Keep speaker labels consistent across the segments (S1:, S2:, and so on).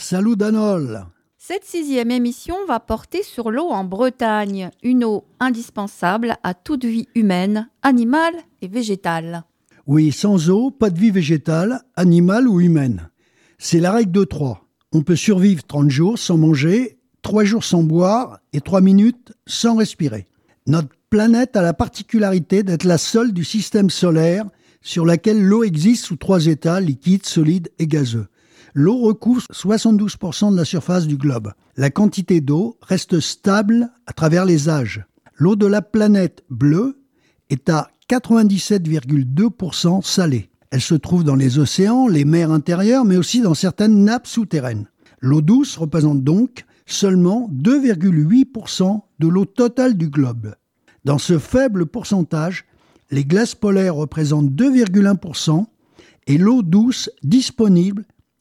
S1: Salut Danol.
S2: Cette 6e émission va porter sur l'eau en Bretagne, une eau indispensable à toute vie humaine, animale et végétale.
S1: Oui, sans eau, pas de vie végétale, animale ou humaine. C'est la règle de 3. On peut survivre 30 jours sans manger, 3 jours sans boire et 3 minutes sans respirer. Notre planète a la particularité d'être la seule du système solaire sur laquelle l'eau existe sous 3 états, liquide, solide et gazeux. L'eau recouvre 72% de la surface du globe. La quantité d'eau reste stable à travers les âges. L'eau de la planète bleue est à 97,2% salée. Elle se trouve dans les océans, les mers intérieures, mais aussi dans certaines nappes souterraines. L'eau douce représente donc seulement 2,8% de l'eau totale du globe. Dans ce faible pourcentage, les glaces polaires représentent 2,1% et l'eau douce disponible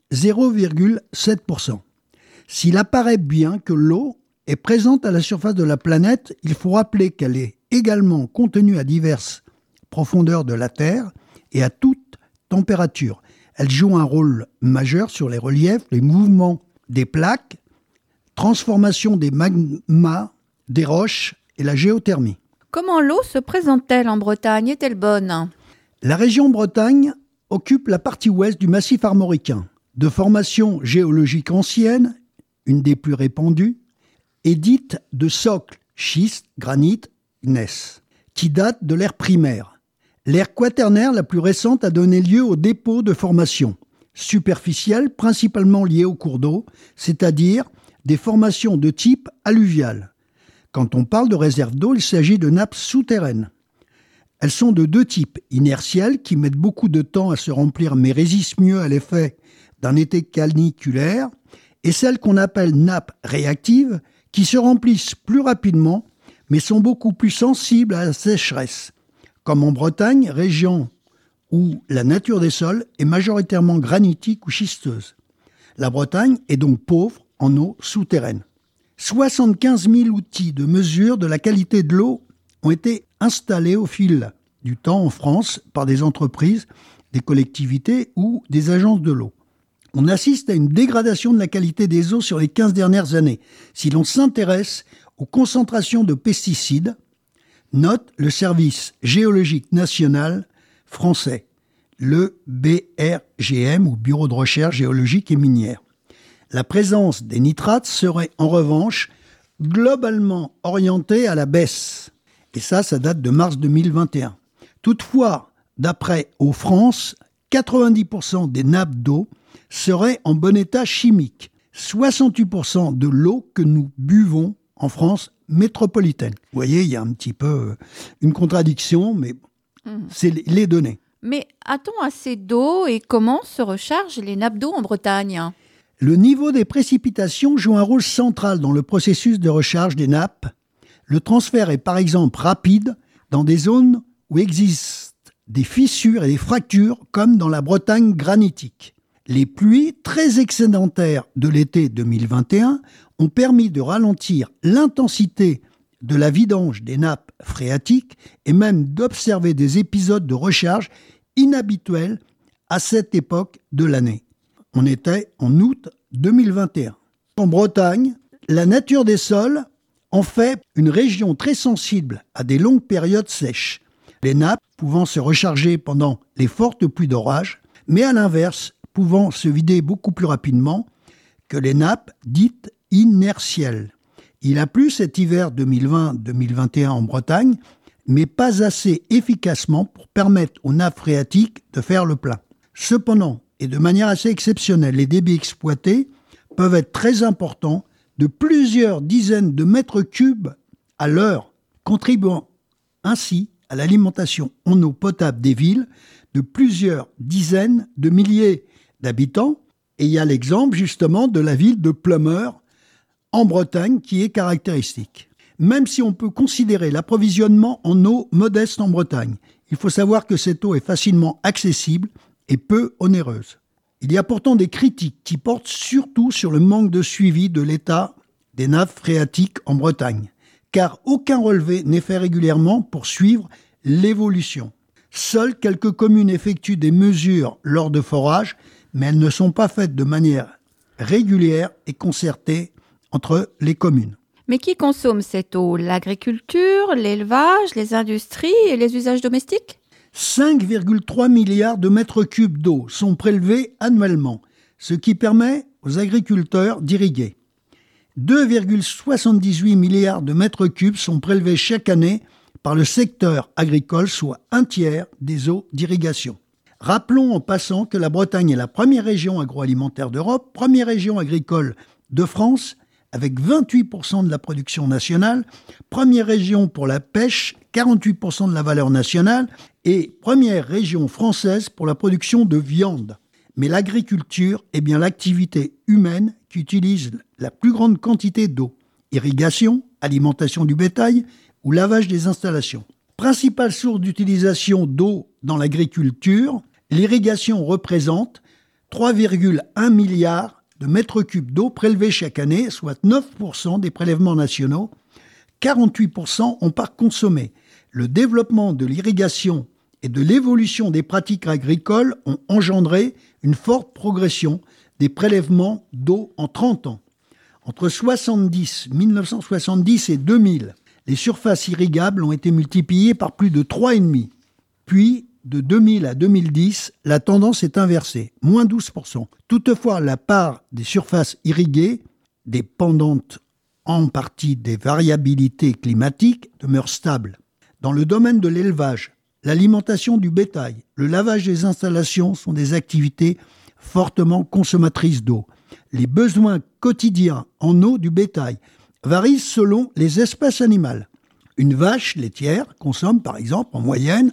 S1: 0,7%. S'il apparaît bien que l'eau est présente à la surface de la planète, il faut rappeler qu'elle est également contenue à diverses profondeurs de la Terre et à toute température. Elle joue un rôle majeur sur les reliefs, les mouvements des plaques, transformation des magmas, des roches et la géothermie.
S2: Comment l'eau se présente-t-elle en Bretagne? Est-elle bonne?
S1: La région Bretagne occupe la partie ouest du massif armoricain. De formation géologique ancienne, une des plus répandues, est dite de socle, schiste, granit, gneiss, qui date de l'ère primaire. L'ère quaternaire la plus récente a donné lieu aux dépôts de formation, superficielles principalement liées aux cours d'eau, c'est-à-dire des formations de type alluvial. Quand on parle de réserves d'eau, il s'agit de nappes souterraines. Elles sont de 2 types, inertielles, qui mettent beaucoup de temps à se remplir mais résistent mieux à l'effet d'un été caniculaire, et celles qu'on appelle nappes réactives, qui se remplissent plus rapidement, mais sont beaucoup plus sensibles à la sécheresse, comme en Bretagne, région où la nature des sols est majoritairement granitique ou schisteuse. La Bretagne est donc pauvre en eau souterraine. 75 000 outils de mesure de la qualité de l'eau ont été installés au fil du temps en France par des entreprises, des collectivités ou des agences de l'eau. On assiste à une dégradation de la qualité des eaux sur les 15 dernières années. Si l'on s'intéresse aux concentrations de pesticides, note le Service géologique national français, le BRGM ou Bureau de recherche géologique et minière. La présence des nitrates serait en revanche globalement orientée à la baisse. Et ça date de mars 2021. Toutefois, d'après Eau France, 90% des nappes d'eau seraient en bon état chimique. 68% de l'eau que nous buvons en France métropolitaine. Vous voyez, il y a un petit peu une contradiction, mais c'est les données.
S2: Mais a-t-on assez d'eau et comment se rechargent les nappes d'eau en Bretagne?
S1: Le niveau des précipitations joue un rôle central dans le processus de recharge des nappes. Le transfert est par exemple rapide dans des zones où existent des fissures et des fractures, comme dans la Bretagne granitique. Les pluies très excédentaires de l'été 2021 ont permis de ralentir l'intensité de la vidange des nappes phréatiques et même d'observer des épisodes de recharge inhabituels à cette époque de l'année. On était en août 2021. En Bretagne, la nature des sols en fait une région très sensible à des longues périodes sèches. Les nappes pouvant se recharger pendant les fortes pluies d'orage, mais à l'inverse, pouvant se vider beaucoup plus rapidement que les nappes dites inertielles. Il a plu cet hiver 2020-2021 en Bretagne, mais pas assez efficacement pour permettre aux nappes phréatiques de faire le plein. Cependant, et de manière assez exceptionnelle, les débits exploités peuvent être très importants, de plusieurs dizaines de mètres cubes à l'heure, contribuant ainsi à l'alimentation en eau potable des villes de plusieurs dizaines de milliers d'habitants. Et il y a l'exemple justement de la ville de Pleumeur en Bretagne qui est caractéristique. Même si on peut considérer l'approvisionnement en eau modeste en Bretagne, il faut savoir que cette eau est facilement accessible et peu onéreuse. Il y a pourtant des critiques qui portent surtout sur le manque de suivi de l'état des nappes phréatiques en Bretagne, car aucun relevé n'est fait régulièrement pour suivre l'évolution. Seules quelques communes effectuent des mesures lors de forages, mais elles ne sont pas faites de manière régulière et concertée entre les communes.
S2: Mais qui consomme cette eau? L'agriculture, l'élevage, les industries et les usages domestiques?
S1: 5,3 milliards de mètres cubes d'eau sont prélevés annuellement, ce qui permet aux agriculteurs d'irriguer. 2,78 milliards de mètres cubes sont prélevés chaque année par le secteur agricole, soit un tiers des eaux d'irrigation. Rappelons en passant que la Bretagne est la première région agroalimentaire d'Europe, première région agricole de France, avec 28% de la production nationale, première région pour la pêche, 48% de la valeur nationale, et première région française pour la production de viande. Mais l'agriculture est bien l'activité humaine qui utilise la plus grande quantité d'eau. Irrigation, alimentation du bétail ou lavage des installations. Principale source d'utilisation d'eau dans l'agriculture, l'irrigation représente 3,1 milliards de mètres cubes d'eau prélevés chaque année, soit 9% des prélèvements nationaux. 48% ont pas consommé. Le développement de l'irrigation et de l'évolution des pratiques agricoles ont engendré une forte progression des prélèvements d'eau en 30 ans. Entre 1970 et 2000, les surfaces irrigables ont été multipliées par plus de 3,5. Puis, de 2000 à 2010, la tendance est inversée, moins 12%. Toutefois, la part des surfaces irriguées, dépendante en partie des variabilités climatiques, demeure stable. Dans le domaine de l'élevage, l'alimentation du bétail, le lavage des installations sont des activités fortement consommatrices d'eau. Les besoins quotidiens en eau du bétail varient selon les espèces animales. Une vache laitière consomme par exemple en moyenne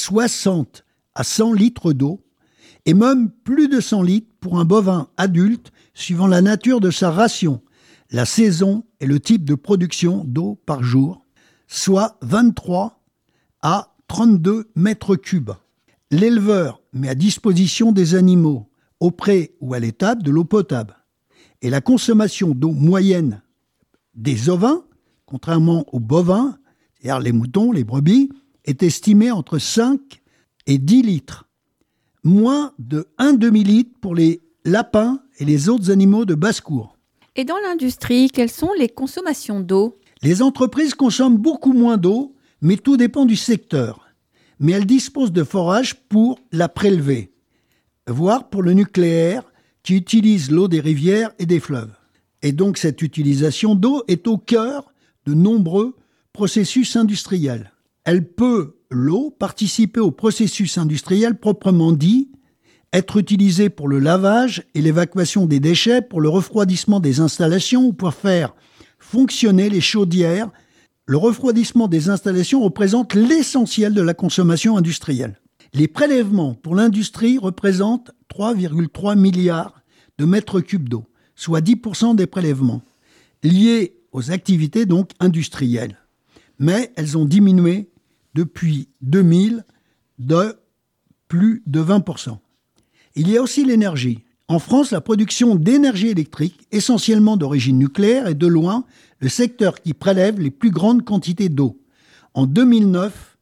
S1: 60 à 100 litres d'eau et même plus de 100 litres pour un bovin adulte suivant la nature de sa ration, la saison et le type de production d'eau par jour, soit 23 à 32 mètres cubes. L'éleveur met à disposition des animaux au pré ou à l'étable de l'eau potable. Et la consommation d'eau moyenne des ovins, contrairement aux bovins, c'est-à-dire les moutons, les brebis, est estimée entre 5 et 10 litres. Moins de 1 demi-litre pour les lapins et les autres animaux de basse-cour.
S2: Et dans l'industrie, quelles sont les consommations d'eau?
S1: Les entreprises consomment beaucoup moins d'eau, mais tout dépend du secteur. Mais elles disposent de forages pour la prélever, voire pour le nucléaire qui utilise l'eau des rivières et des fleuves. Et donc cette utilisation d'eau est au cœur de nombreux processus industriels. Elle peut, l'eau, participer au processus industriel proprement dit, être utilisée pour le lavage et l'évacuation des déchets, pour le refroidissement des installations ou pour faire fonctionner les chaudières. Le refroidissement des installations représente l'essentiel de la consommation industrielle. Les prélèvements pour l'industrie représentent 3,3 milliards de mètres cubes d'eau, soit 10% des prélèvements, liés aux activités donc industrielles. Mais elles ont diminué depuis 2000 de plus de 20%. Il y a aussi l'énergie. En France, la production d'énergie électrique, essentiellement d'origine nucléaire, est de loin le secteur qui prélève les plus grandes quantités d'eau. En 2009,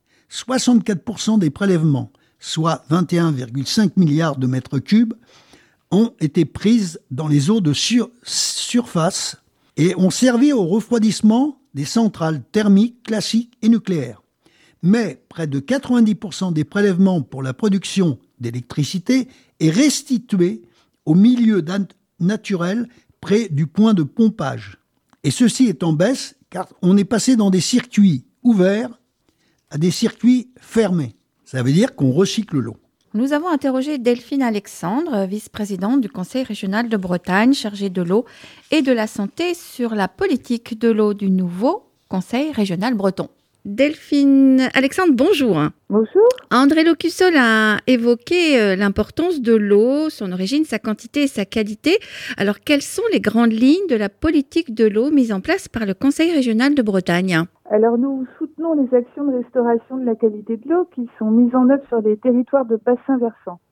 S1: 64% des prélèvements, soit 21,5 milliards de mètres cubes, ont été prises dans les eaux de surface et ont servi au refroidissement des centrales thermiques classiques et nucléaires. Mais près de 90% des prélèvements pour la production d'électricité est restitué au milieu naturel près du point de pompage. Et ceci est en baisse car on est passé dans des circuits ouverts à des circuits fermés. Ça veut dire qu'on recycle l'eau.
S2: Nous avons interrogé Delphine Alexandre, vice-présidente du Conseil régional de Bretagne, chargée de l'eau et de la santé sur la politique de l'eau du nouveau Conseil régional breton. Delphine Alexandre, bonjour.
S3: Bonjour.
S2: André Locussol a évoqué l'importance de l'eau, son origine, sa quantité et sa qualité. Alors, quelles sont les grandes lignes de la politique de l'eau mise en place par le Conseil régional de Bretagne ?
S3: Alors, nous soutenons les actions de restauration de la qualité de l'eau qui sont mises en œuvre sur les territoires de bassins versants.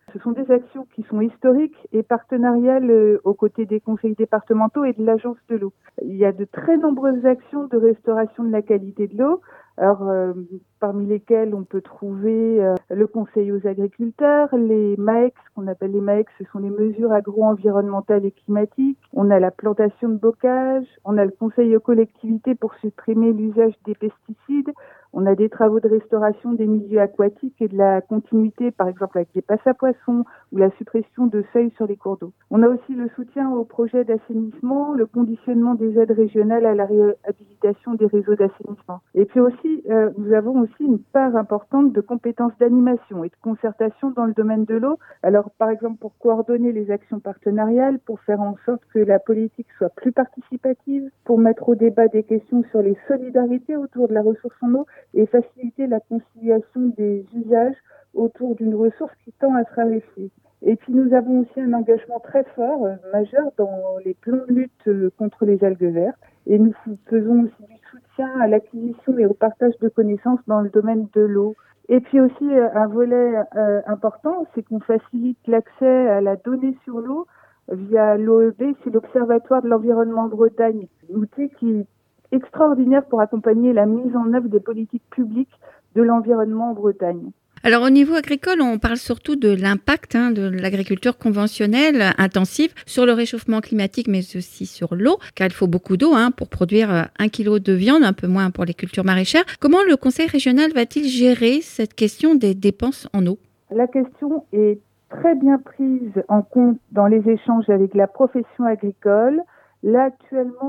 S3: Ce sont des actions qui sont historiques et partenariales aux côtés des conseils départementaux et de l'agence de l'eau. Il y a de très nombreuses actions de restauration de la qualité de l'eau. Alors, parmi lesquelles on peut trouver le conseil aux agriculteurs, les MAEC, ce qu'on appelle les MAEC, ce sont les mesures agro-environnementales et climatiques. On a la plantation de bocage, on a le conseil aux collectivités pour supprimer l'usage des pesticides. On a des travaux de restauration des milieux aquatiques et de la continuité, par exemple avec des passes à poissons ou la suppression de seuils sur les cours d'eau. On a aussi le soutien aux projets d'assainissement, le conditionnement des aides régionales à la réhabilitation des réseaux d'assainissement. Et puis aussi, nous avons aussi une part importante de compétences d'animation et de concertation dans le domaine de l'eau. Alors, par exemple, pour coordonner les actions partenariales, pour faire en sorte que la politique soit plus participative, pour mettre au débat des questions sur les solidarités autour de la ressource en eau, et faciliter la conciliation des usages autour d'une ressource qui tend à se raréfier. Et puis nous avons aussi un engagement très fort, majeur, dans les plans de lutte contre les algues vertes. Et nous faisons aussi du soutien à l'acquisition et au partage de connaissances dans le domaine de l'eau. Et puis aussi un volet important, c'est qu'on facilite l'accès à la donnée sur l'eau via l'OEB, c'est l'Observatoire de l'environnement en Bretagne, un outil qui extraordinaire pour accompagner la mise en œuvre des politiques publiques de l'environnement en Bretagne.
S2: Alors au niveau agricole, on parle surtout de l'impact de l'agriculture conventionnelle intensive sur le réchauffement climatique, mais aussi sur l'eau, car il faut beaucoup d'eau pour produire 1 kilo de viande, un peu moins pour les cultures maraîchères. Comment le Conseil régional va-t-il gérer cette question des dépenses en eau ?
S3: La question est très bien prise en compte dans les échanges avec la profession agricole. Là, actuellement,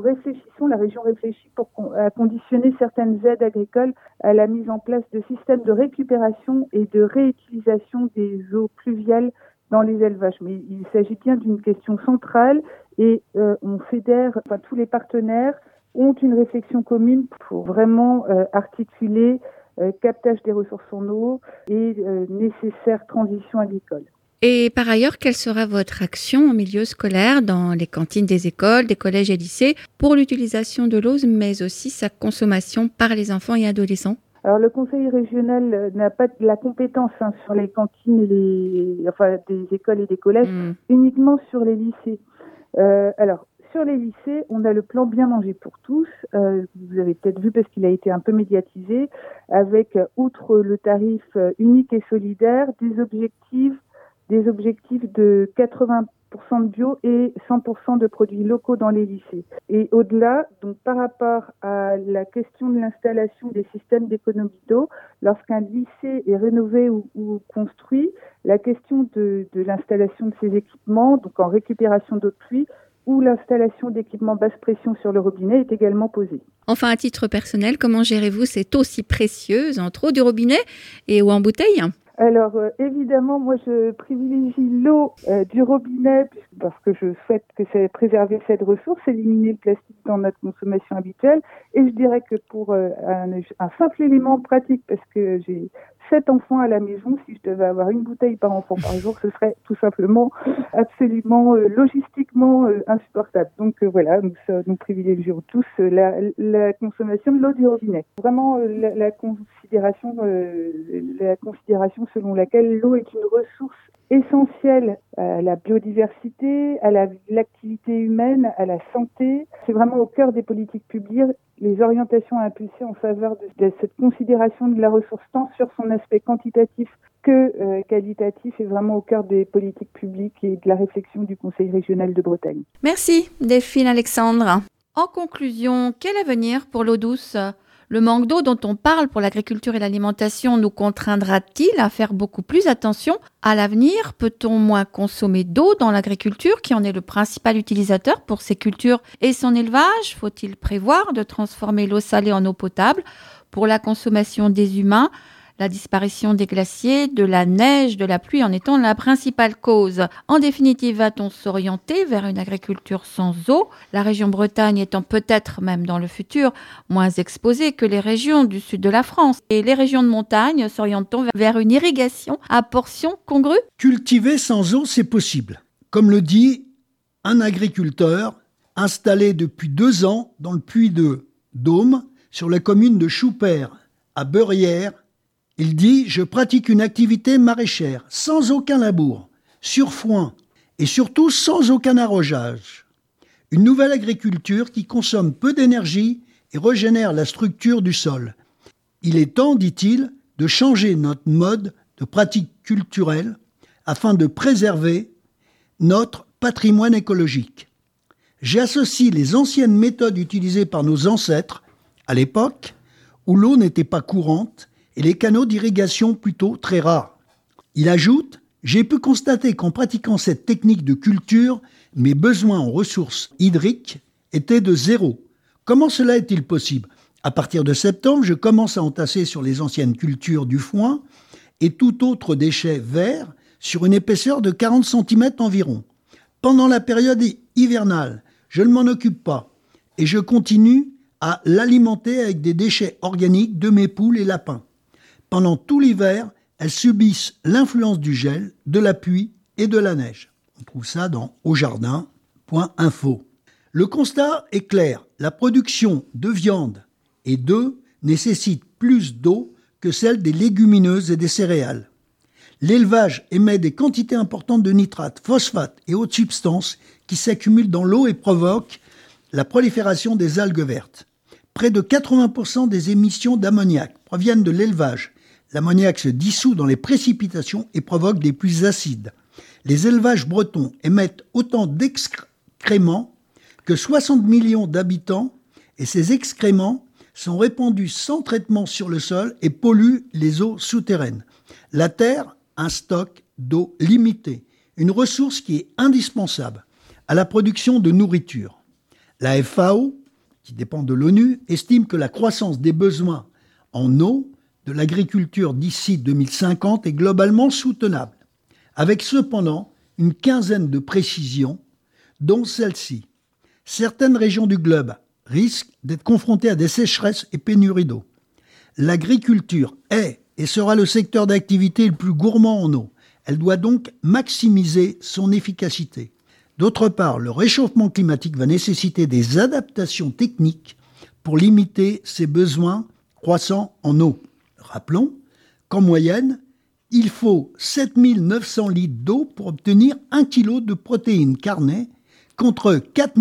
S3: la région réfléchit à conditionner certaines aides agricoles à la mise en place de systèmes de récupération et de réutilisation des eaux pluviales dans les élevages. Mais il s'agit bien d'une question centrale et on fédère, tous les partenaires ont une réflexion commune pour vraiment articuler captage des ressources en eau et nécessaire transition agricole.
S2: Et par ailleurs, quelle sera votre action en milieu scolaire, dans les cantines des écoles, des collèges et lycées, pour l'utilisation de l'eau, mais aussi sa consommation par les enfants et adolescents ?
S3: Alors le conseil régional n'a pas de la compétence sur les cantines et des écoles et des collèges, uniquement sur les lycées. Alors sur les lycées, on a le plan Bien manger pour tous. Vous avez peut-être vu parce qu'il a été un peu médiatisé, avec outre le tarif unique et solidaire, des objectifs de 80% de bio et 100% de produits locaux dans les lycées. Et au-delà, donc par rapport à la question de l'installation des systèmes d'économie d'eau, lorsqu'un lycée est rénové ou construit, la question de l'installation de ces équipements, donc en récupération d'eau de pluie, ou l'installation d'équipements basse pression sur le robinet est également posée.
S2: Enfin, à titre personnel, comment gérez-vous cette eau si précieuse entre eau du robinet et eau en bouteille ?
S3: Alors évidemment, moi je privilégie l'eau du robinet parce que je souhaite préserver cette ressource, éliminer le plastique dans notre consommation habituelle. Et je dirais que pour un simple élément pratique, parce que j'ai 7 enfants à la maison, si je devais avoir une bouteille par enfant par jour, ce serait tout simplement absolument logistiquement insupportable. Donc voilà, nous privilégions tous la consommation de l'eau du robinet. Vraiment la considération selon laquelle l'eau est une ressource essentielle à la biodiversité, à l'activité humaine, à la santé. C'est vraiment au cœur des politiques publiques, les orientations à impulser en faveur de cette considération de la ressource, tant sur son aspect quantitatif que qualitatif, est vraiment au cœur des politiques publiques et de la réflexion du Conseil régional de Bretagne.
S2: Merci Delphine Alexandre. En conclusion, quel avenir pour l'eau douce ? Le manque d'eau dont on parle pour l'agriculture et l'alimentation nous contraindra-t-il à faire beaucoup plus attention à l'avenir ? Peut-on moins consommer d'eau dans l'agriculture, qui en est le principal utilisateur pour ses cultures et son élevage ? Faut-il prévoir de transformer l'eau salée en eau potable pour la consommation des humains ? La disparition des glaciers, de la neige, de la pluie en étant la principale cause. En définitive, va-t-on s'orienter vers une agriculture sans eau, la région Bretagne étant peut-être même dans le futur moins exposée que les régions du sud de la France, et les régions de montagne s'orientent-on vers une irrigation à portions congrues ?
S1: Cultiver sans eau, c'est possible. Comme le dit un agriculteur installé depuis 2 ans dans le puits de Dôme, sur la commune de Choupert, à Beurières, Il dit « Je pratique une activité maraîchère, sans aucun labour, sur foin, et surtout sans aucun arrosage. Une nouvelle agriculture qui consomme peu d'énergie et régénère la structure du sol. Il est temps, dit-il, de changer notre mode de pratique culturelle afin de préserver notre patrimoine écologique. J'associe les anciennes méthodes utilisées par nos ancêtres, à l'époque où l'eau n'était pas courante et les canaux d'irrigation plutôt très rares. » Il ajoute « J'ai pu constater qu'en pratiquant cette technique de culture, mes besoins en ressources hydriques étaient de zéro. Comment cela est-il possible ? À partir de septembre, je commence à entasser sur les anciennes cultures du foin et tout autre déchet vert sur une épaisseur de 40 cm environ. Pendant la période hivernale, je ne m'en occupe pas et je continue à l'alimenter avec des déchets organiques de mes poules et lapins. Pendant tout l'hiver, elles subissent l'influence du gel, de la pluie et de la neige. » On trouve ça dans aujardin.info. Le constat est clair, la production de viande et d'œufs nécessite plus d'eau que celle des légumineuses et des céréales. L'élevage émet des quantités importantes de nitrates, phosphates et autres substances qui s'accumulent dans l'eau et provoquent la prolifération des algues vertes. Près de 80% des émissions d'ammoniac proviennent de l'élevage. L'ammoniac se dissout dans les précipitations et provoque des pluies acides. Les élevages bretons émettent autant d'excréments que 60 millions d'habitants et ces excréments sont répandus sans traitement sur le sol et polluent les eaux souterraines. La terre a un stock d'eau limité, une ressource qui est indispensable à la production de nourriture. La FAO, qui dépend de l'ONU, estime que la croissance des besoins en eau de l'agriculture d'ici 2050 est globalement soutenable, avec cependant une quinzaine de précisions, dont celle-ci. Certaines régions du globe risquent d'être confrontées à des sécheresses et pénuries d'eau. L'agriculture est et sera le secteur d'activité le plus gourmand en eau. Elle doit donc maximiser son efficacité. D'autre part, le réchauffement climatique va nécessiter des adaptations techniques pour limiter ses besoins croissants en eau. Rappelons qu'en moyenne, il faut 7900 litres d'eau pour obtenir 1 kg de protéines carnées contre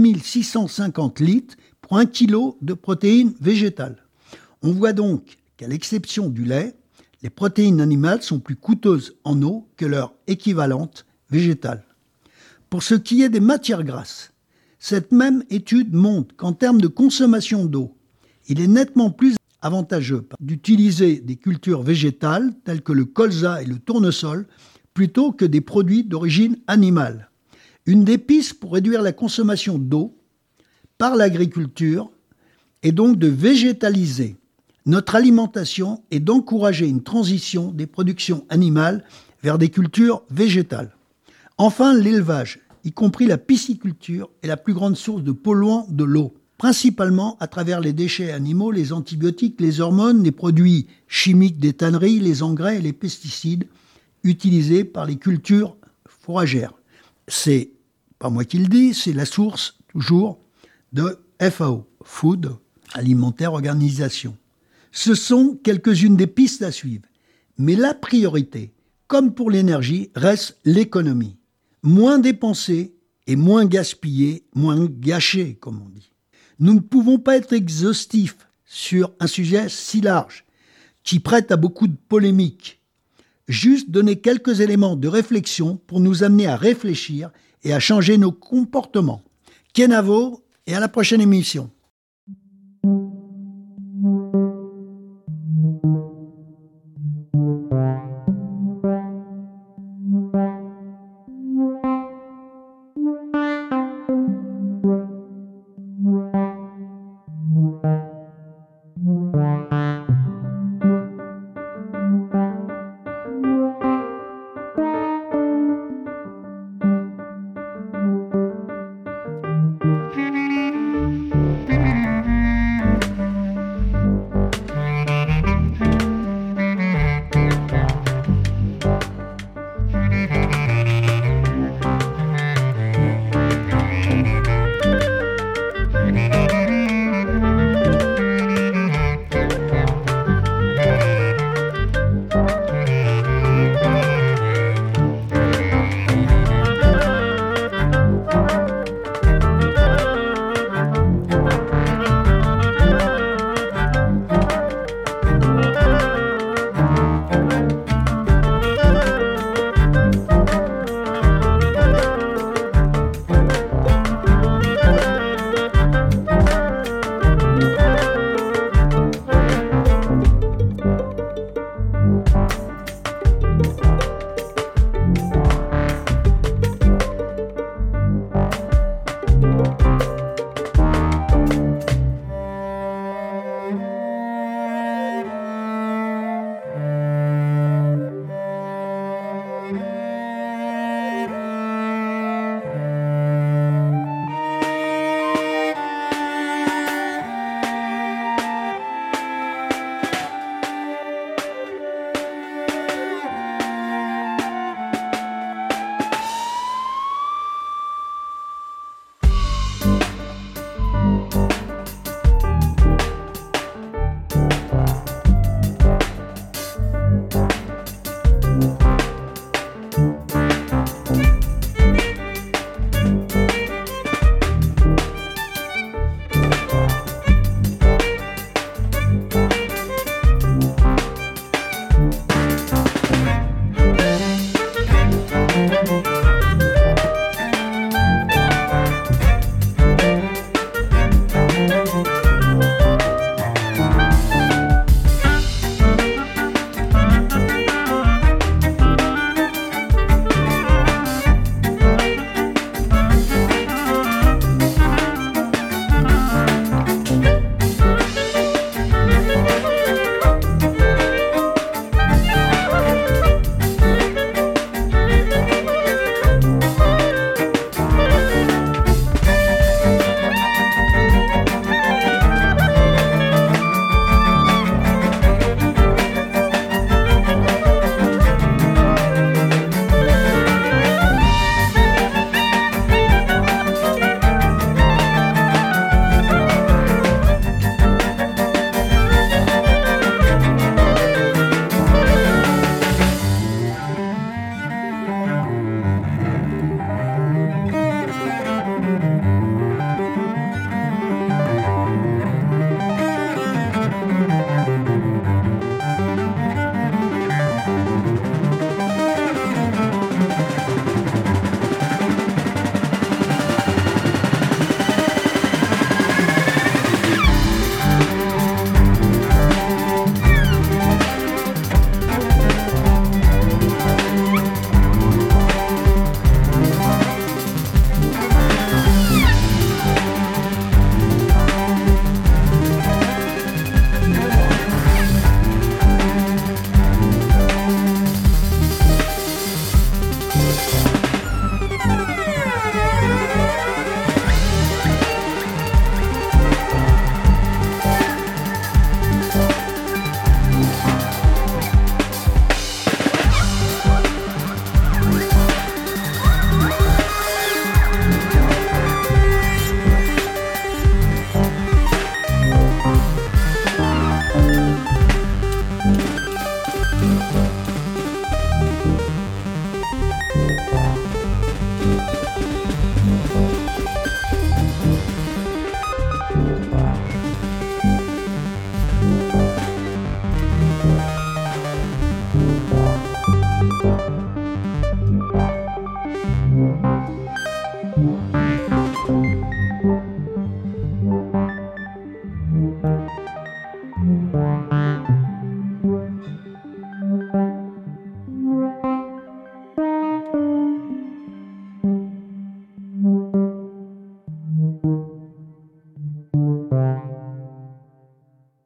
S1: 4650 litres pour 1 kg de protéines végétales. On voit donc qu'à l'exception du lait, les protéines animales sont plus coûteuses en eau que leur équivalente végétale. Pour ce qui est des matières grasses, cette même étude montre qu'en termes de consommation d'eau, il est nettement plus avantageux d'utiliser des cultures végétales telles que le colza et le tournesol plutôt que des produits d'origine animale. Une des pistes pour réduire la consommation d'eau par l'agriculture est donc de végétaliser notre alimentation et d'encourager une transition des productions animales vers des cultures végétales. Enfin, l'élevage, y compris la pisciculture, est la plus grande source de polluants de l'eau, principalement à travers les déchets animaux, les antibiotiques, les hormones, les produits chimiques des tanneries, les engrais et les pesticides utilisés par les cultures fourragères. C'est pas moi qui le dis, c'est la source toujours de FAO, Food Alimentaire Organisation. Ce sont quelques-unes des pistes à suivre, mais la priorité, comme pour l'énergie, reste l'économie. Moins dépenser et moins gaspiller, moins gâcher, comme on dit. Nous ne pouvons pas être exhaustifs sur un sujet si large, qui prête à beaucoup de polémiques. Juste donner quelques éléments de réflexion pour nous amener à réfléchir et à changer nos comportements. Kenavo, et à la prochaine émission.